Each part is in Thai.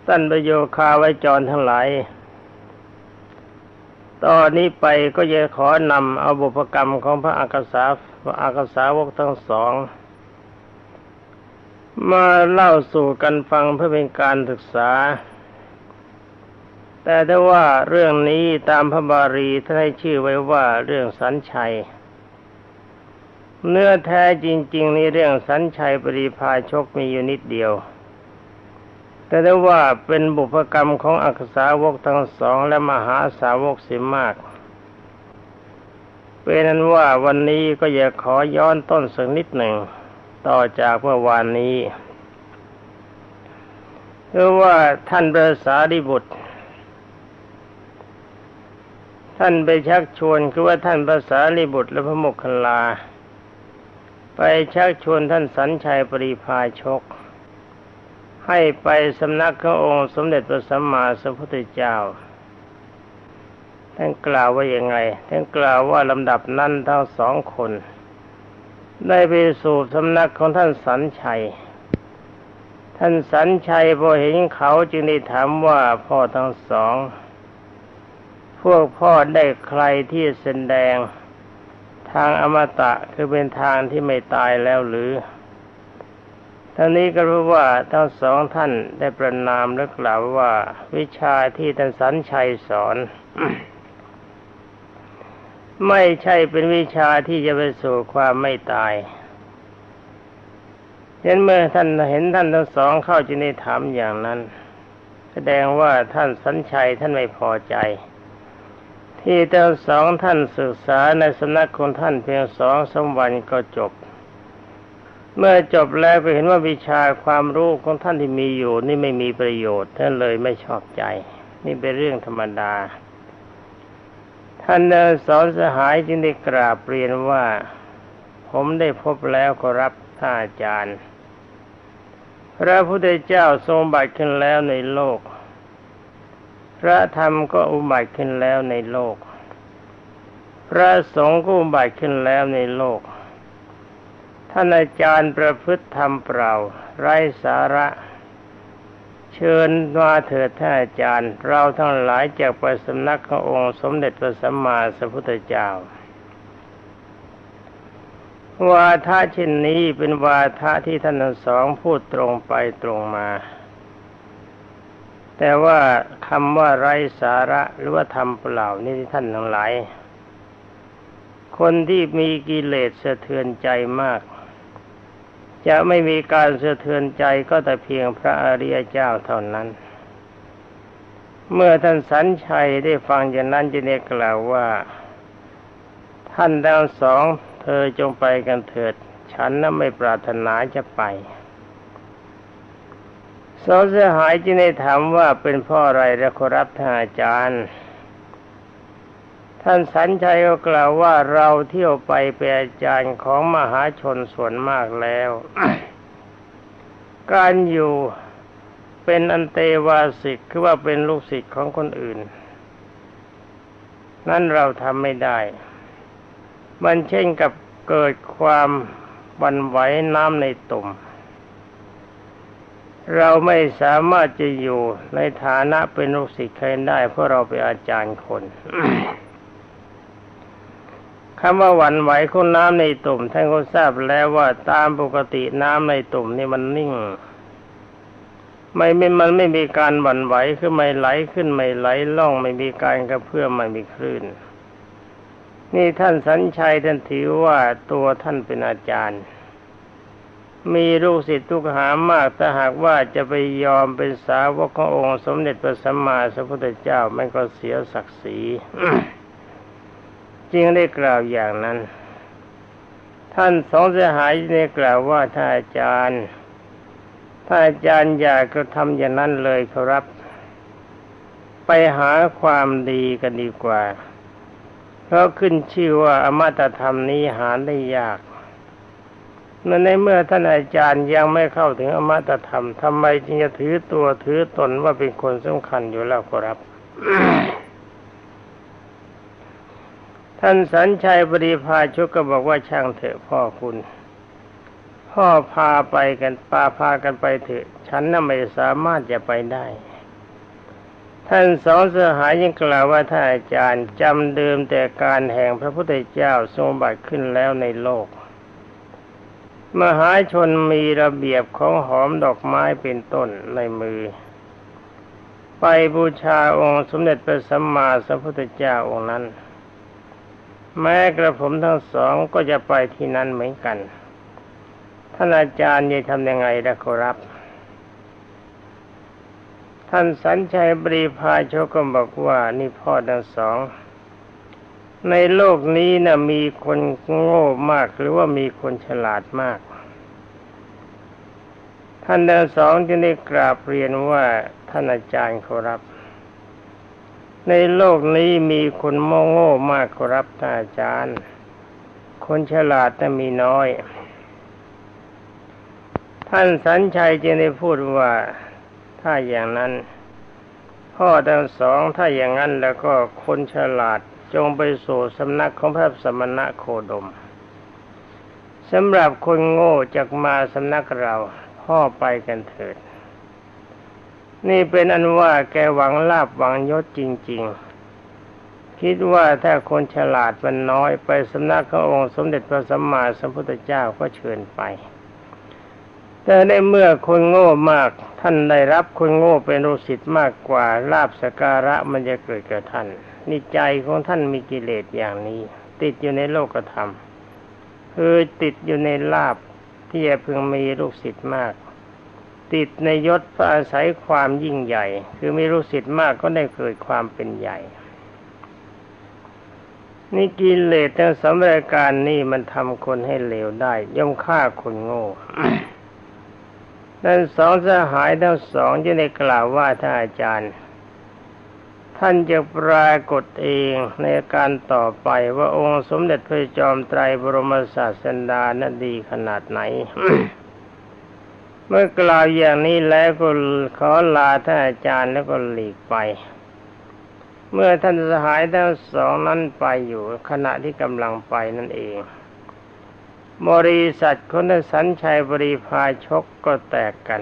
ท่านประโยคาไว้จรทั้งหลายตอนนี้ไปก็จะขอนำเอาบุพกรรมของพระอักษาวกทั้งสองมาเล่าสู่กันฟังเพื่อเป็นการศึกษาแต่ถ้าว่าเรื่องนี้ตามพระบาลีท่านให้ชื่อไว้ว่าเรื่องสัญชัยเนื้อแท้จริงๆในเรื่องสัญชัยปริพาชกมีอยู่นิดเดียวแต่ได้ว่าเป็นบุพกรรมของอักษสาวกทั้งสองและมหาสาวกเสียมากเป็นนั้นว่าวันนี้ก็อยากขอย้อนต้นสักนิดหนึ่งต่อจากเมื่อวานนี้คือว่าท่านพระสารีบุตรท่านไปชักชวนคือว่าท่านพระสารีบุตรและพระโมคคัลลาไปชักชวนท่านสัญชัยปริพาชกให้ไปสำนักขององค์สมเด็จพระสัมมาสัมพุทธเจ้าท่านกล่าวว่าอย่างไงท่านกล่าวว่าลำดับนั้นทั้งสองคนได้ไปสู่สำนักของท่านสัญชัยท่านสัญชัยพอเห็นเขาจึงได้ถามว่าพ่อทั้งสองพวกพ่อได้ใครที่แสดงทางอมตะคือเป็นทางที่ไม่ตายแล้วหรือท่านนี้ก็รู้ว่าทั้งสองท่านได้ประนามและกล่าวว่าวิชาที่ท่านสัญชัยสอน ไม่ใช่เป็นวิชาที่จะไปสู่ความไม่ตายเมื่อท่านเห็นท่านทั้งสองเข้าจึงได้ถามอย่างนั้นแสดงว่าท่านสัญชัยท่านไม่พอใจที่ทั้งสองท่านศึกษาในสำนักของท่านเพียง2-3 วันก็จบเมื่อจบแล้วก็เห็นว่าวิชาความรู้ของท่านที่มีอยู่นี่ไม่มีประโยชน์ท่านเลยไม่ชอบใจนี่เป็นเรื่องธรรมดาท่านสอนสหายจึงได้กราบเรียนว่าผมได้พบแล้วขอรับท่านอาจารย์พระพุทธเจ้าทรงบัติขึ้นแล้วในโลกพระธรรมก็อุบัติขึ้นแล้วในโลกพระสงฆ์ก็อุบัติขึ้นแล้วในโลกท่านอาจารย์ประพฤติธรรมเปล่าไร้สาระเชิญมาเถิดท่านอาจารย์เราทั้งหลายจากไปสำนักขององค์สมเด็จพระสัมมาสัมพุทธเจ้าวาทะเช่นนี้เป็นวาทะที่ท่านทั้งสองพูดตรงไปตรงมาแต่ว่าคำว่าไร้สาระหรือว่าธรรมเปล่านี่ท่านทั้งหลายคนที่มีกิเลสสะเทือนใจมากจะไม่มีการสะเทือนใจก็แต่เพียงพระอริยเจ้าเท่านั้นเมื่อท่านสัญชัยได้ฟังอย่างนั้นจึงได้กล่าวว่าท่านทั้งสองเธอจงไปกันเถิดฉันน่ะไม่ปรารถนาจะไปสองสหายจึงได้ถามว่าเป็นเพราะอะไรและขอรับท่านอาจารย์ท่านสัญชัยก็กล่าวว่าเราเที่ยวไปเป็นอาจารย์ของมหาชนส่วนมากแล้ว การอยู่เป็นอันเตวาสิกคือว่าเป็นลูกศิษย์ของคนอื่นนั้นเราทำไม่ได้มันเช่นกับเกิดความหวั่นไหวน้ำในตุ่มเราไม่สามารถจะอยู่ในฐานะเป็นลูกศิษย์ใครได้เพราะเราเป็นอาจารย์คน คำว่าหวั่นไหวของน้ำในตุ่มท่านก็ทราบแล้วว่าตามปกติน้ำในตุ่มนี่มันนิ่งมันไม่มีการหวั่นไหวคือไม่ไหลขึ้นไม่ไหลล่องไม่มีการกระเพื่อมไม่มีคลื่นนี่ท่านสัญชัยท่านถือว่าตัวท่านเป็นอาจารย์มีลูกศิษย์ลูกหามากถ้าหากว่าจะไปยอมเป็นสาวกขององค์สมเด็จพระสัมมาสัมพุทธเจ้ามันก็เสียศักดิ์ศรี จึงได้กล่าวอย่างนั้นท่านสองสหายได้กล่าวว่าท่านอาจารย์อย่ากระทำอย่างนั้นเลยครับไปหาความดีกันดีกว่าเพราะขึ้นชื่อว่าอมตะธรรมนี้หาได้ยากในเมื่อท่านอาจารย์ยังไม่เข้าถึงอมตะธรรมทำไมจึงจะถือตัวถือตนว่าเป็นคนสำคัญอยู่แล้วครับ ท่านสัญชัยปริพาชกก็บอกว่าช่างเถอะพ่อคุณพ่อพากันไปเถอะฉันน่ะไม่สามารถจะไปได้ท่านสองสหายยังกล่าวว่าท่านอาจารย์จำเดิมแต่การแห่งพระพุทธเจ้าทรงบัติขึ้นแล้วในโลกมหาชนมีระเบียบของหอมดอกไม้เป็นต้นในมือไปบูชาองค์สมเด็จพระสัมมาสัมพุทธเจ้าองค์นั้นแม้กระผมทั้งสองก็จะไปที่นั้นเหมือนกันท่านอาจารย์จะทำยังไงล่ะครับท่านสัญชัยบริพาชกก็บอกว่านี่พ่อทั้งสองในโลกนี้นะมีคนโง่มากหรือว่ามีคนฉลาดมากท่านทั้งสองจึงได้กราบเรียนว่าท่านอาจารย์ครับในโลกนี้มีคนโง่มากครับท่านอาจารย์คนฉลาดแต่มีน้อยท่านสัญชัยจึงได้พูดว่าถ้าอย่างนั้นพ่อทั้งสองถ้าอย่างนั้นแล้วก็คนฉลาดจงไปสู่สำนักของพระสมณะโคดมสำหรับคนโง่จะมาสำนักเราพ่อไปกันเถิดนี่เป็นอันว่าแกหวังลาภหวังยศจริงๆคิดว่าถ้าคนฉลาดมันน้อยไปสำนักขององค์สมเด็จพระสัมมาสัมพุทธเจ้าก็เชิญไปแต่ในเมื่อคนโง่มากท่านได้รับคนโง่เป็นลูกศิษย์มากกว่าลาภสักการะมันจะเกิดกับท่านนี่ใจของท่านมีกิเลสอย่างนี้ติดอยู่ในโลกธรรมคือติดอยู่ในลาภที่จะพึงมีลูกศิษย์มากติดในยศเพราะอาศัยความยิ่งใหญ่คือมีลูกศิษย์มากก็ได้เกิดความเป็นใหญ่นี่กิเลสทั้งสามรายการนี่มันทำคนให้เลวได้ย่อมฆ่าคนโง่ นั่นสองสหายทั้งสองจะได้กล่าวว่าท่านอาจารย์ท่านจะปรากฏเองในการต่อไปว่าองค์สมเด็จพระจอมไตรบรมศาสดานั้นดีขนาดไหน เมื่อกล่าวอย่างนี้แล้วก็ขอลาท่านอาจารย์แล้วก็หลีกไปเมื่อท่านสหายทั้งสองนั้นไปอยู่ขณะที่กำลังไปนั่นเองบริษัทของท่านสัญชัยบริพาชกก็แตกกัน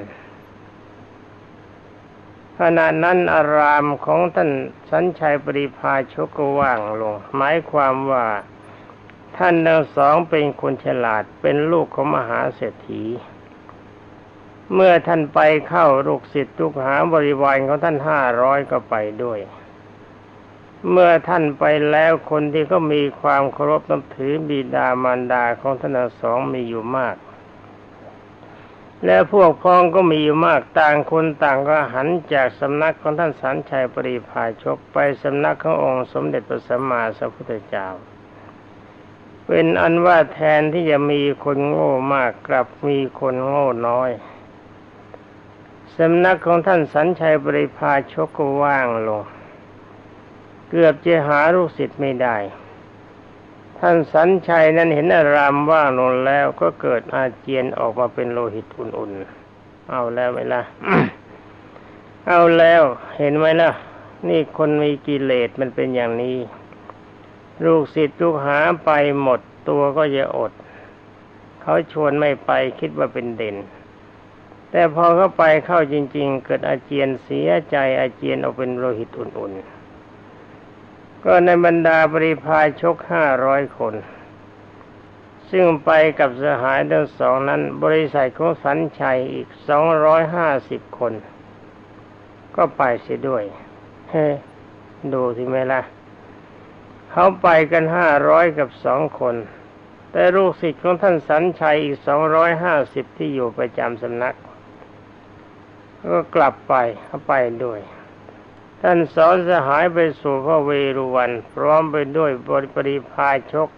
ขณะนั้นอารามของท่านสัญชัยบริพาชกก็ว่างลงหมายความว่าท่านทั้งสองเป็นคนฉลาดเป็นลูกของมหาเศรษฐีเมื่อท่านไปเข้าลูกศิษย์ลูกหาบริวารของท่าน500ก็ไปด้วยเมื่อท่านไปแล้วคนที่ก็มีความเคารพนับถือบิดามารดาของท่านทั้งสองมีอยู่มากและพวกพ้องก็มีอยู่มากต่างคนต่างก็หันจากสำนักของท่านสัญชัยปริพาชกไปสำนักขององค์สมเด็จพระสัมมาสัมพุทธเจ้าเป็นอันว่าแทนที่จะมีคนโง่มากกลับมีคนโง่น้อยสำนักของท่านสัญชัยบริพาชกก็ว่างลงเกือบจะหาลูกศิษย์ไม่ได้ท่านสัญชัยนั้นเห็นอารามว่างลงแล้วก็เกิดอาเจียนออกมาเป็นโลหิตอุ่นๆเอาแล้วไหมล่ะ เอาแล้วเห็นไหมล่ะนี่คนมีกิเลสมันเป็นอย่างนี้ลูกศิษย์ลูกหาไปหมดตัวก็จะอดเขาชวนไม่ไปคิดว่าเป็นเด่นแต่พอเข้าไปเข้าจริงๆเกิดอาเจียนเสียใจอาเจียนออกเป็นโลหิตอุ่นๆก็ในบรรดาบริพาชก500 คนซึ่งไปกับสหายทั้งสองนั้นบริษัทของสัญชัยอีก250 คนก็ไปเสียด้วยดูสิไหมล่ะเขาไปกัน500กับ2 คนแต่ลูกศิษย์ของท่านสัญชัยอีก250ที่อยู่ประจำสำนักก็กลับไปเขาไปด้วยท่านสอนสหายไปสู่พระเวรุวันพร้อมไปด้วยบริพาชก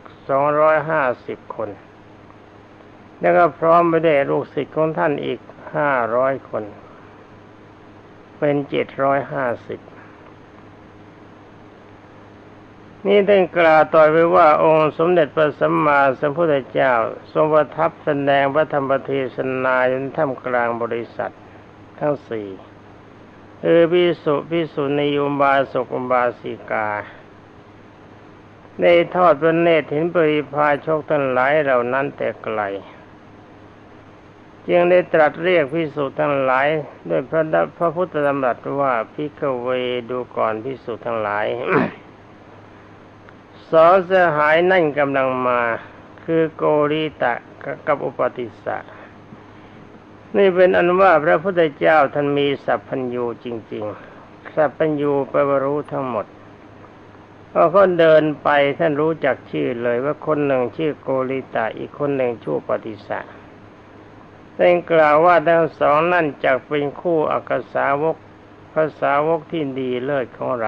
250 คนแล้วก็พร้อมไปด้วยลูกศิษย์ของท่านอีก500 คนเป็น750นี่ท่านกล่าวต่อไปว่าองค์สมเด็จพระสัมมาสัมพุทธเจ้าทรงประทับแสดงพระธรรมเทศนาอยู่ท่ามกลางบริษัททั้ง4ภิกษุณีอุบาสกอุบาสิกาได้ทอดพระเนตรเห็นบริพาชกทั้งหลายเหล่านั้นแต่ไกลจึงได้ตรัสเรียกภิกษุทั้งหลายด้วยพระพุทธดำรัสว่าภิกขเวดูก่อนภิกษุทั้งหลาย สองสหายนั่นกำลังมาคือโกริตะกับอุปติสสะนี่เป็นอันว่าพระพุทธเจ้าท่านมีสัพพัญญูจริงๆสัพพัญญูแปลว่ารู้ทั้งหมดพอเขาเดินไปท่านรู้จักชื่อเลยว่าคนหนึ่งชื่อโกริตะอีกคนหนึ่งชื่ออุปติสสะแต่กล่าวว่าทั้งสองนั่นจักเป็นคู่อักษาวกภาษาวกที่ดีเลิศของเรา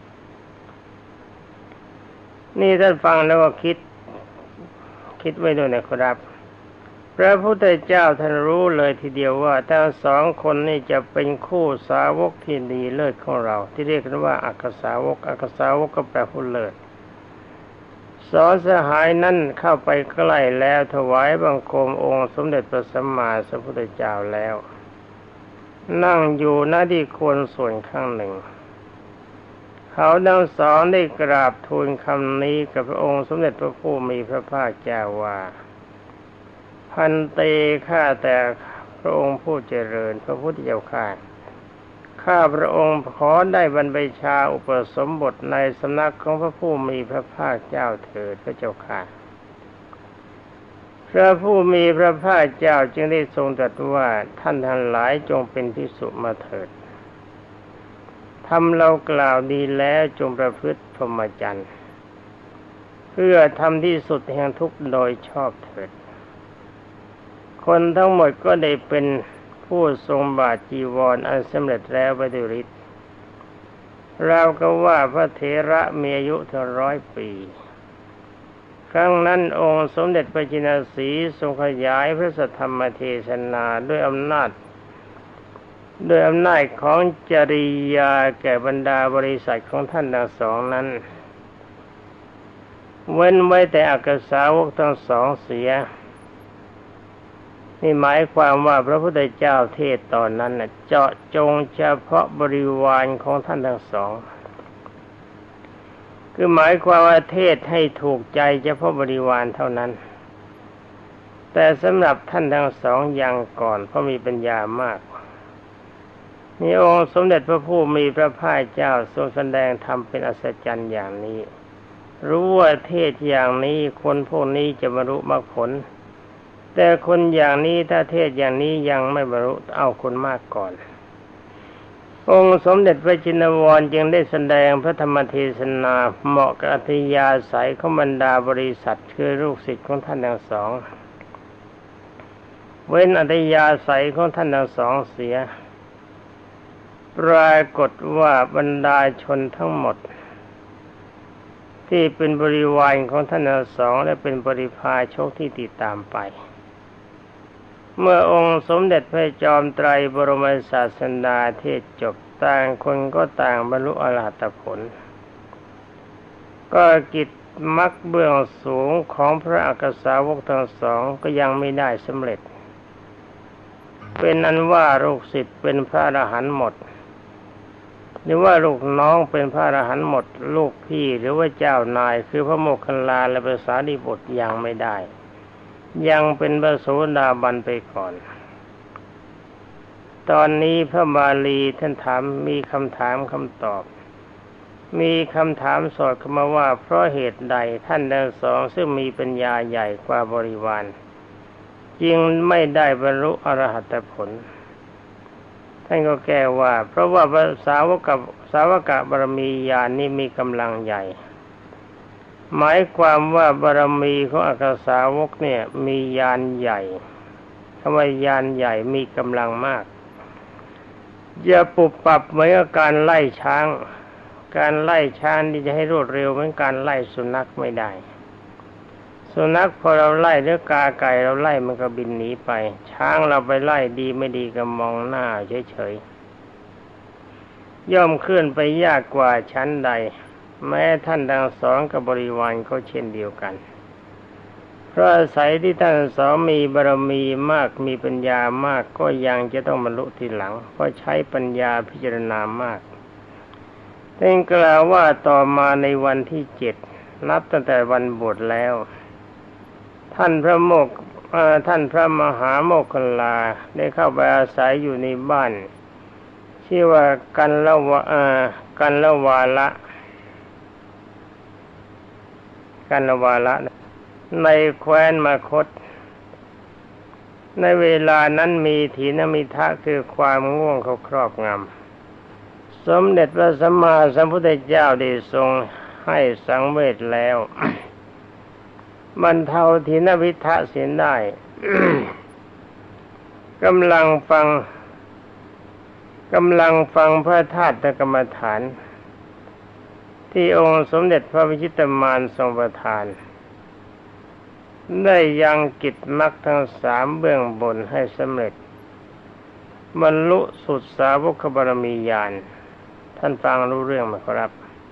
นี่ท่านฟังแล้วก็คิดไว้ด้วยนะครับพระพุทธเจ้าท่านรู้เลยทีเดียวว่าทั้งสองคนนี้จะเป็นคู่สาวกที่ดีเลิศของเราที่เรียกกันว่าอักษาวกอักษาวกก็แปลผู้เลิศสองสหายนั้นเข้าไปใกล้แล้วถวายบังคมองค์สมเด็จพระสัมมาสัมพุทธเจ้าแล้วนั่งอยู่ณที่ควรส่วนข้างหนึ่งเขาทั้งสองได้กราบทูลคำนี้กับพระองค์สมเด็จพระผู้มีพระภาคเจ้าว่าพันเตข้าแต่พระองค์ผู้เจริญพระพุทธเจ้าข้าพระองค์ขอได้บรรพชาอุปสมบทในสำนักของพระผู้มีพระภาคเจ้าเถิดพระเจ้าค่ะพระผู้มีพระภาคเจ้าจึงได้ทรงตรัสว่าท่านทั้งหลายจงเป็นภิกษุมาเถิดทำเรากล่าวดีแล้วจงประพฤติพรหมจรรย์เพื่อทำที่สุดแห่งทุกข์โดยชอบเถิดคนทั้งหมดก็ได้เป็นผู้ทรงบาทจีวรอันสำเร็จแล้วไปด้วยฤทธิ์เราก็ว่าพระเถระมีอายุถึง100 ปีครั้งนั้นองค์สมเด็จพระจินสีทรงขยายพระสัทธรรมเทศนาด้วยอำนาจของจริยาแก่บรรดาบริษัทของท่านทั้งสองนั้นเว้นไว้แต่อักษาวกทั้งสองเสียนี่หมายความว่าพระพุทธเจ้าเทศตอนนั้นเจาะจงเฉพาะบริวารของท่านทั้งสองคือหมายความว่าเทศให้ถูกใจเฉพาะบริวารเท่านั้นแต่สำหรับท่านทั้งสองยังก่อนเพราะมีปัญญามากนี่องค์สมเด็จพระผู้มีพระภาคเจ้าทรงแสดงธรรมเป็นอัศจรรย์อย่างนี้รู้ว่าเทศอย่างนี้คนพวกนี้จะบรรลุมรรคผลแต่คนอย่างนี้ถ้าเทศอย่างนี้ยังไม่บรรลุเอาคนมากก่อนองค์สมเด็จพระจินวรจึงได้แสดงพระธรรมเทศนาเหมาะกับอัธยาศัยของบรรดาบริษัทคือลูกศิษย์ของท่านทั้งสองเว้นอัธยาศัยของท่านทั้งสองเสียปรากฏว่าบรรดาชนทั้งหมดที่เป็นบริวารของท่านทั้งสองและเป็นบริพาชกที่ติดตามไปเมื่อองค์สมเด็จพระจอมไตรบรมศาสดาเทศจบต่างคนก็ต่างบรรลุอรหัตผลก็กิจมรรคเบื้องสูงของพระอักษาวกทั้งสองก็ยังไม่ได้สำเร็จเป็นอันว่าลูกศิษย์เป็นพระอรหันต์หมดหรือว่าลูกน้องเป็นพระอรหันต์หมดลูกพี่หรือว่าเจ้านายคือพระโมคคัลลาและพระสารีบุตรยังไม่ได้ยังเป็นพระโสดาบันไปก่อนตอนนี้พระบาลีท่านถามมีคำถามคำตอบมีคำถามสอดเข้ามาว่าเพราะเหตุใดท่านทั้งสองซึ่งมีปัญญาใหญ่กว่าบริวารจึงไม่ได้บรรลุอรหัตผลท่านก็แก้ว่าเพราะว่าสาวกบารมีญาณนี้มีกำลังใหญ่หมายความว่าบารมีของอักษาวกเนี่ยมีญาณใหญ่คำว่าญาณใหญ่มีกำลังมากอย่าปุบปับเหมือนกับการไล่ช้างที่จะให้รวดเร็วเหมือนการไล่สุนัขไม่ได้สุนัขพอเราไล่หรือกาไก่เราไล่มันก็บินหนีไปช้างเราไปไล่ดีไม่ดีก็มองหน้าเฉยๆย่อมเคลื่อนไปยากกว่าชั้นใดแม้ท่านทั้งสองกับบริวารก็เช่นเดียวกันเพราะอาศัยที่ท่านทั้งสองมีบารมีมากมีปัญญามากก็ยังจะต้องบรรลุทีหลังเพราะใช้ปัญญาพิจารณามากท่านกล่าวว่าต่อมาในวันที่7นับตั้งแต่วันบวชแล้วทท่านพระโมกท่านพระมหาโมคคัลลาได้เข้าไปอาศัยอยู่ในบ้านชื่อว่ากันละวาละในแคว้นมคธในเวลานั้นมีถีนมิทะคือความง่วงเขาครอบงำสมเด็จพระสัมมาสัมพุทธเจ้าได้ทรงให้สังเวชแล้วบรรเทาถีนมิทะเสียได้ กำลังฟังพระธาตุกรรมฐานที่องค์สมเด็จพระวิชิตมารทรงประทานได้ยังกิจมรรคทั้งสามเบื้องบนให้สำเร็จบรรลุสุดสาวกบารมีญาณท่านฟังรู้เรื่องไหมครับ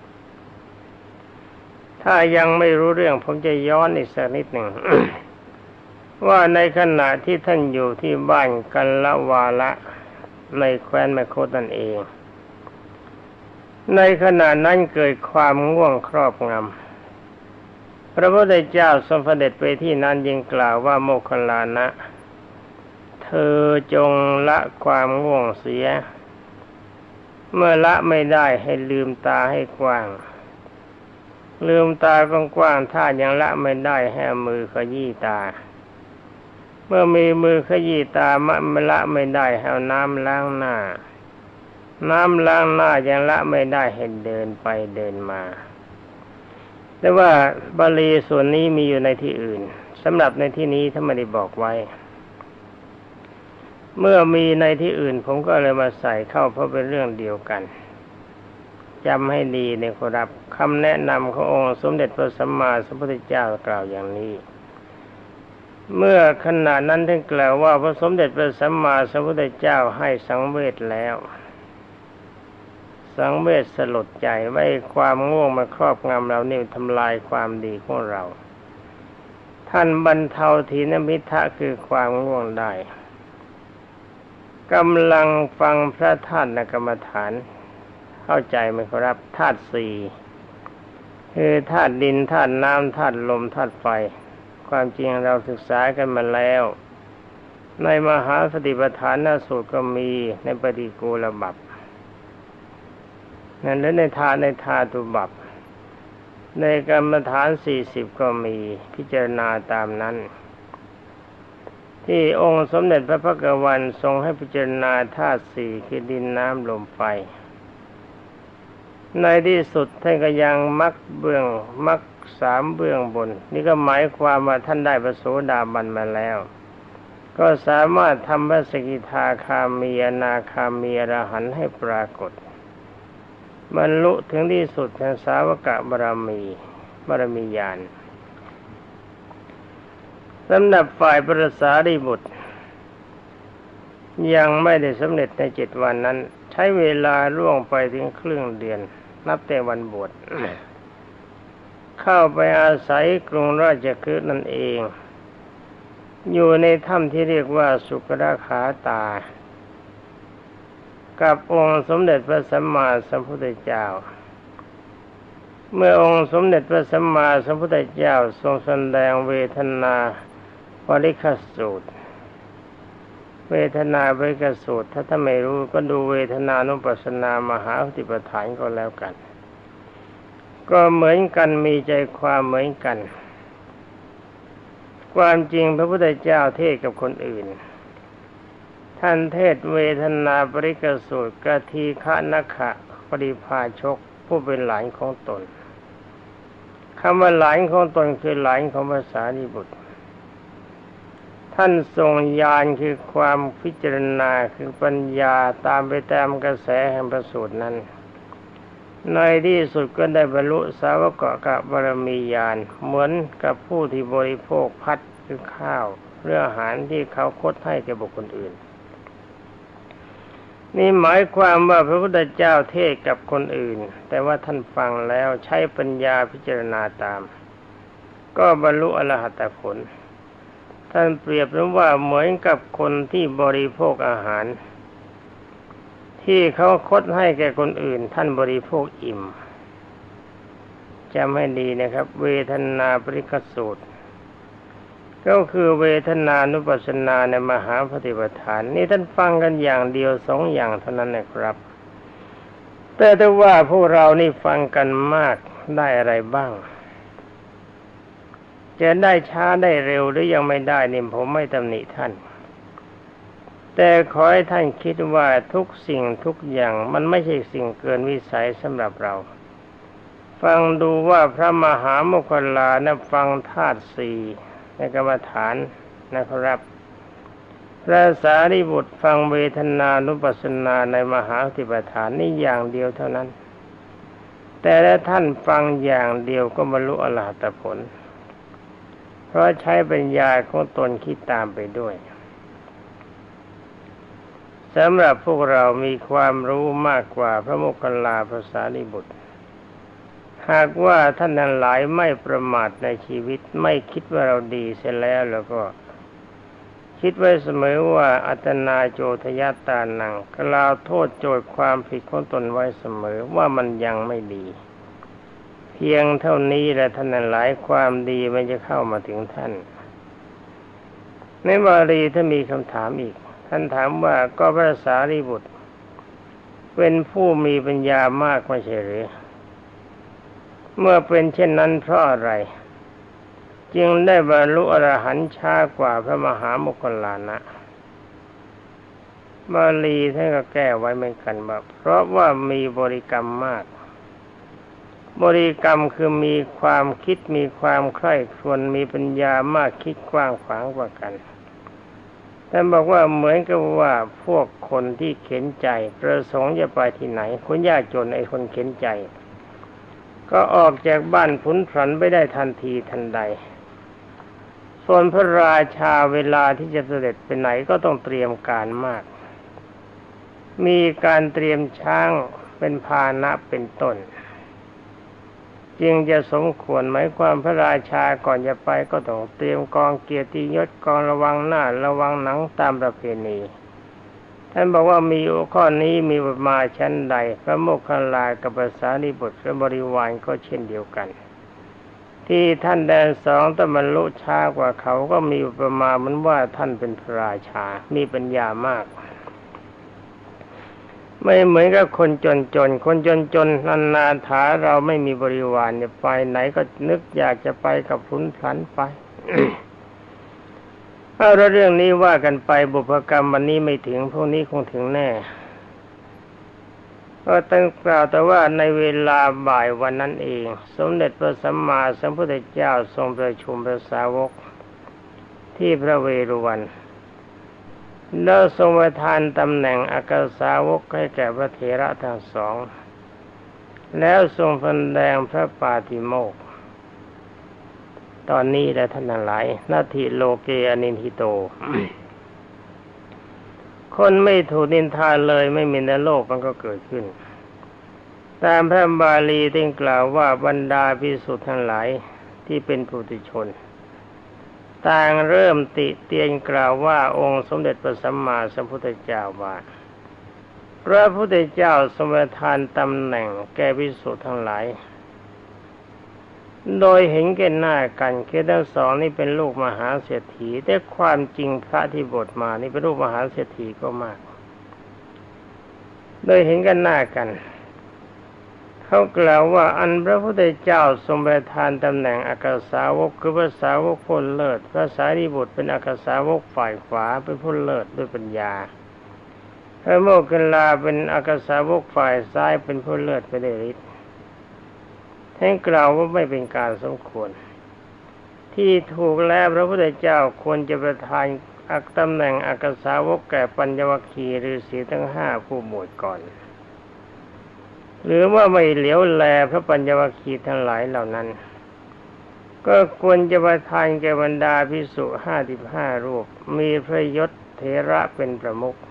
ถ้ายังไม่รู้เรื่องผมจะย้อนอีกสักนิดหนึ่ง ว่าในขณะที่ท่านอยู่ที่บ้านกันละวาละในแคว้นมคธนั่นเองในขณะนั้นเกิดความง่วงครอบงำพระพุทธเจ้าทรงเสด็จไปที่นั้นยังกล่าวว่าโมคคัลลานะเธอจงละความง่วงเสียเมื่อละไม่ได้ให้ลืมตาให้กว้างลืมตากว้างๆถ้ายังละไม่ได้ให้มือขยี้ตาเมื่อมีมือขยี้ตามันละไม่ได้ให้น้ำล้างหน้ายังละไม่ได้ให้เดินไปเดินมาแต่ว่าบาลีส่วนนี้มีอยู่ในที่อื่นสำหรับในที่นี้ท่านไม่ได้บอกไว้เมื่อมีในที่อื่นผมก็เลยมาใส่เข้าเพราะเป็นเรื่องเดียวกันจำให้ดีนะครับคำแนะนำขององค์สมเด็จพระสัมมาสัมพุทธเจ้ากล่าวอย่างนี้เมื่อขณะนั้นท่านกล่าวว่าพระสมเด็จพระสัมมาสัมพุทธเจ้าให้สังเวชแล้วสังเวชสลดใจไว้ความง่วงมาครอบงำเรานี่ทำลายความดีของเราท่านบรรเทาถีนมิทะคือความง่วงได้กำลังฟังพระธาตุกรรมฐานเข้าใจไหมครับธาตุสี่คือธาตุดินธาตุน้ำธาตุลมธาตุไฟความจริงเราศึกษากันมาแล้วในมหาสติปัฏฐานสูตรก็มีในปฏิกูลบัพนั่นและในธาตุบัพในกรรมฐาน40ก็มีพิจารณาตามนั้นที่องค์สมเด็จพระพักวันทรงให้พิจารณาธาตุสี่คือดินน้ำลมไฟในที่สุดท่านก็ยังมรรคสามเบื้องบนนี่ก็หมายความว่าท่านได้พระโสดาบันมาแล้วก็สามารถทำพระสกิทาคามีอนาคามีอรหันต์ให้ปรากฏบรรลุถึงที่สุดแห่งสาวกบารมีญาณสำหรับฝ่ายพระสารีบุตรยังไม่ได้สำเร็จใน7 วันนั้นใช้เวลาล่วงไปถึงครึ่งเดือนนับแต่วันบวช เข้าไปอาศัยกรุงราชคฤห์นั่นเองอยู่ในถ้ำที่เรียกว่าสุกราขาตากับองค์สมเด็จพระสัมมาสัมพุทธเจ้าเมื่อองค์สมเด็จพระสัมมาสัมพุทธเจ้าทรงแสดงเวทนาปริคสูตรเวทนาปริคสูตรถ้าท่านไม่รู้ก็ดูเวทนานุปัสสนามหาสติปัฏฐานก็แล้วกันก็เหมือนกันมีใจความเหมือนกันความจริงพระพุทธเจ้าเทศกับคนอื่นท่านเทศเวทนาปริคสูตรกทีฆะนักขะปริภาชกผู้เป็นหลานของตนคำว่าหลานของตนคือหลานของพระสารีบุตรท่านทรงญาณคือความพิจารณาคือปัญญาตามไปตามกระแสแห่งพระสูตรนั้นในที่สุดก็ได้บรรลุสาวกบารมีญาณเหมือนกับผู้ที่บริโภคพัดคือข้าวหรืออาหารที่เขาคดให้แก่บุคคลอื่นนี่หมายความว่าพระพุทธเจ้าเทศกับคนอื่นแต่ว่าท่านฟังแล้วใช้ปัญญาพิจารณาตามก็บรรลุอรหัตผลท่านเปรียบว่าเหมือนกับคนที่บริโภคอาหารที่เขาคดให้แก่คนอื่นท่านบริโภคอิ่มจำให้ดีนะครับเวทนาปริคสูตรก็คือเวทนานุปัสสนาในมหาปฏิปทานนี่ท่านฟังกันอย่างเดียวสองอย่างเท่านั้นนะครับแต่ถ้าว่าพวกเรานี่ฟังกันมากได้อะไรบ้างจะได้ช้าได้เร็วหรือยังไม่ได้นี่ผมไม่ตำหนิท่านแต่ขอให้ท่านคิดว่าทุกสิ่งทุกอย่างมันไม่ใช่สิ่งเกินวิสัยสำหรับเราฟังดูว่าพระมหาโมคคัลลานะฟังธาตุสี่ในกรรมฐานนะครับพระสารีบุตรฟังเวทนานุปัสสนาในมหาปฏิปทานนี่อย่างเดียวเท่านั้นแต่ละท่านฟังอย่างเดียวก็บรรลุอรหัตผลเพราะใช้ปัญญาของตนคิดตามไปด้วยสำหรับพวกเรามีความรู้มากกว่าพระโมคคัลลาพระสารีบุตรหากว่าท่านทั้งหลายไม่ประมาทในชีวิตไม่คิดว่าเราดีเสียแล้วก็คิดไว้เสมอว่าอัตนาโจทยตานังกล่าวโทษโจทย์ความผิดของตนไว้เสมอว่ามันยังไม่ดีเพียงเท่านี้แหละท่านทั้งหลายความดีมันจะเข้ามาถึงท่านในบาลีถ้ามีคำถามอีกท่านถามว่าก็พระสารีบุตรเป็นผู้มีปัญญามากไม่ใช่หรือเมื่อเป็นเช่นนั้นเพราะอะไรจึงได้บรรลุอรหันต์ช้ากว่าพระมหาโมคคัลลานะบาลีท่านก็แก้ไว้เหมือนกันว่าเพราะว่ามีบริกรรมมากบริกรรมคือมีความคิดมีความใคร่ครวญมีปัญญามากคิดกว้างขวางกว่ากันท่านบอกว่าเหมือนกับว่าพวกคนที่เข็นใจประสงค์จะไปที่ไหนคนยากจนไอ้คนเข็นใจก็ออกจากบ้านพลุนพลันไม่ได้ทันทีทันใดส่วนพระราชาเวลาที่จะเสด็จไปไหนก็ต้องเตรียมการมากมีการเตรียมช้างเป็นพาหนะเป็นต้นจึงจะสมควรหมายความพระราชาก่อนจะไปก็ต้องเตรียมกองเกียรติยศกองระวังหน้าระวังหลังตามประเพณีท่านบอกว่ามีข้อนี้มีประมาชั้นใดพระโมคคัลลากับพระสารีบุตรและบริวารก็เช่นเดียวกันที่ท่านแดนสองแต่บรรลุช้ากว่าเขาก็มีประมาเหมือนว่าท่านเป็นพระราชามีปัญญามากไม่เหมือนกับคนจนคนจนนานๆถาเราไม่มีบริวารเนี่ยไปไหนก็นึกอยากจะไปกับพลุนพลันไป เอาเรื่องนี้ว่ากันไปบุพกรรมวันนี้ไม่ถึงพวกนี้คงถึงแน่ก็ต้องกล่าวแต่ว่าในเวลาบ่ายวันนั้นเองสมเด็จพระสัมมาสัมพุทธเจ้าทรงประชุมพระสาวกที่พระเวรุวันแล้วทรงประทานตำแหน่งอัครสาวกให้แก่พระเถระทั้งสองแล้วทรงแสดงพระปาติโมกข์ตอนนี้แหละท่านทั้งหลายนาทิโลเกอนินทิโต คนไม่ถูกนินทาเลยไม่มีในโลกมันก็เกิดขึ้นตามพระบาลีที่กล่าวว่าบรรดาภิกษุทั้งหลายที่เป็นปุถุชนต่างเริ่มติเตียนกล่าวว่าองค์สมเด็จพระสัมมาสัมพุทธเจ้าว่าพระพุทธเจ้าทรงประทานตำแหน่งแก่ภิกษุทั้งหลายโดยเห็นแก่หน้ากันคือทั้งสองนี่เป็นลูกมหาเศรษฐีแต่ความจริงพระที่บวชมานี่เป็นลูกมหาเศรษฐีก็มากโดยเห็นกันหน้ากันเขากล่าวว่าอันพระพุทธเจ้าทรงประทานตำแหน่งอัครสาวกคือพระสาวกผู้เลิศพระสารีบุตรเป็นอัครสาวกฝ่ายขวาเป็นผู้เลิศด้วยปัญญาพระโมคคัลลาเป็นอัครสาวกฝ่ายซ้ายเป็นผู้เลิศไปด้วยฤทธิ์ท่านกล่าวว่าไม่เป็นการสมควรที่ถูกแล้วพระพุทธเจ้าควรจะประทานตำแหน่งอัครสาวกแก่ปัญจวัคคีย์ฤาษีทั้งห้าผู้บวชก่อนหรือว่าไม่เหลียวแลพระปัญจวัคคีย์ทั้งหลายเหล่านั้นก็ควรจะประทานแก่บรรดาภิกษุ55รูปมีพระยศเถระเป็นประมุข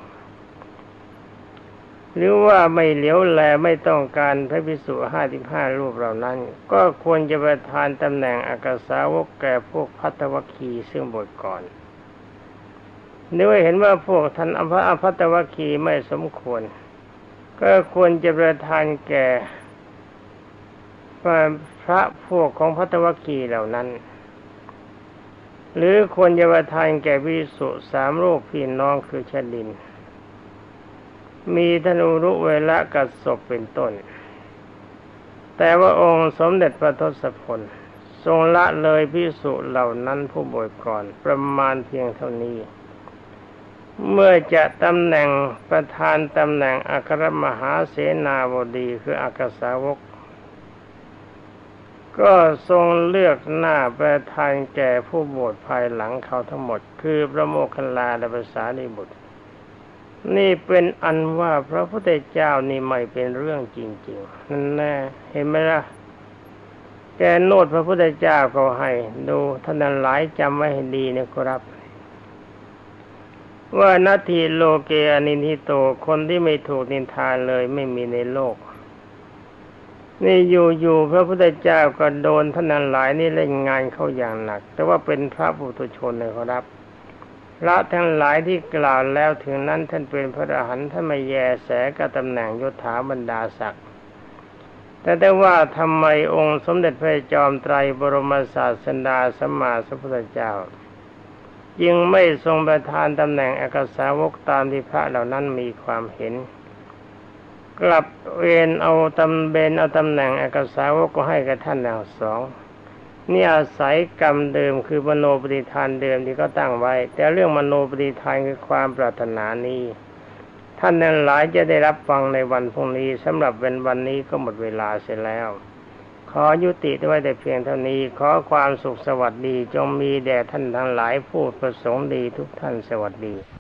หรือว่าไม่เหลียวแลไม่ต้องการพระภิกษุ55รูปเหล่านั้นก็ควรจะประทานตำแหน่งอัครสาวกแก่พวกภัตตวัคคีย์ซึ่งบวชก่อนนึกว่าเห็นว่าพวกท่านอภัตตวัคคีย์ไม่สมควรก็ควรจะประทานแก่พระพวกของภัตตวัคคีย์เหล่านั้นหรือควรจะประทานแก่ภิกษุสามรูปพี่น้องคือชดินมีธนูรุเวละกัสสปเป็นต้นแต่ว่าองค์สมเด็จพระทศพลทรงละเลยภิกษุเหล่านั้นผู้บวชก่อนประมาณเพียงเท่านี้เมื่อจะตำแหน่งประธานตำแหน่งอัครมหาเสนาบดีคืออักษาวกก็ทรงเลือกหน้าประธานแก่ผู้บวชภายหลังเขาทั้งหมดคือพระโมคคัลลาและพระสารีบุตรนี่เป็นอันว่าพระพุทธเจ้านี่ไม่เป็นเรื่องจริงๆนั่นแน่เห็นไหมล่ะแกโนดพระพุทธเจ้าก็ให้ดูท่านหลายจำไว้ให้ดีนะครับว่านาทีโลเกอนินทิโตคนที่ไม่ถูกนินทาเลยไม่มีในโลกนี่อยู่พระพุทธเจ้าก็โดนท่านหลายนี่เล่นงานเขาอย่างหนักแต่ว่าเป็นพระปุถุชนนะครับพระทั้งหลายที่กล่าวแล้วถึงนั้นท่านเป็นพระอรหันต์ท่านไม่แยแสกับตำแหน่งยศถาบรรดาศักดิ์แต่ว่าทำไมองค์สมเด็จพระจอมไตรบรมศาสดาสัมมาสัมพุทธเจ้าจึงไม่ทรงประทานตำแหน่งอักษาวกตามที่พระเหล่านั้นมีความเห็นกลับเวนเอาตำแหน่งอักษาวกก็ให้กับท่านทั้งสองนี่อาศัยกรรมเดิมคือมโนปฏิทานเดิมที่เขาตั้งไว้แต่เรื่องมโนปฏิทานคือความปรารถนานี้ท่านนั้นหลายจะได้รับฟังในวันพรุ่งนี้สำหรับวันนี้ก็หมดเวลาเสร็จแล้วขอยุติไว้แต่เพียงเท่านี้ขอความสุขสวัสดีจงมีแด่ท่านทั้งหลายผู้ประสงค์ดีทุกท่านสวัสดี